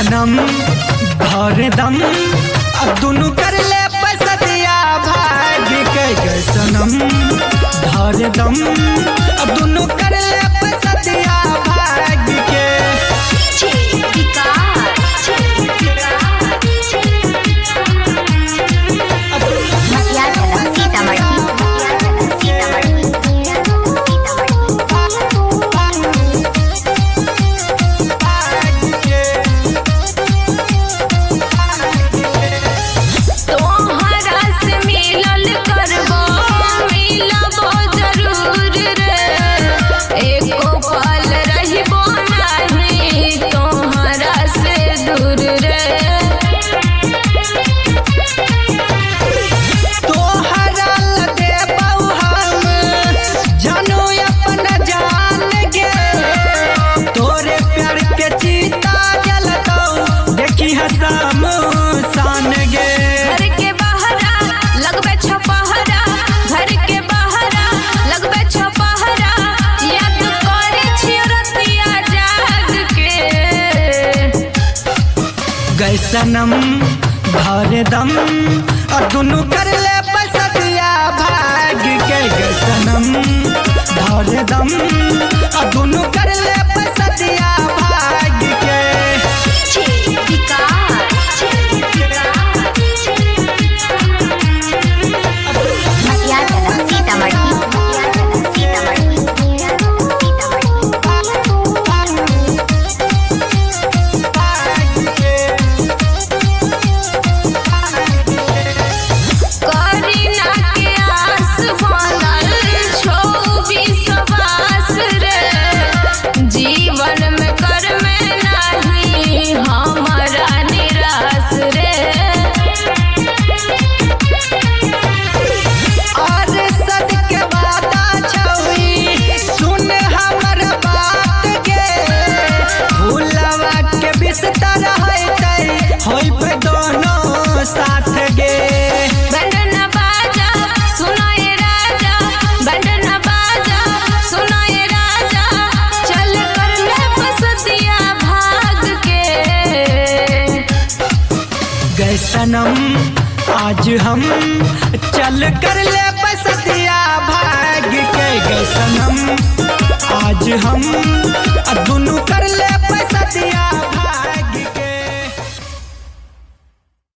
सनम भर दम अब दुनु कर ले पैसदिया भाग के गए सनम भर दम अब दुनु कर ले पैसदिया भाग के सनम भर दम और दुनु कर ले पैसदिया भाग के गए सनम भर दम और दुनु कर ले पैसदिया भाग के साथ गे बंधन बाजा सुनाए राजा बंधन बाजा सुनाए राजा चल कर ले पैसदिया भाग के गए सनम आज हम चल कर ले पैसदिया भाग के गए सनम आज हम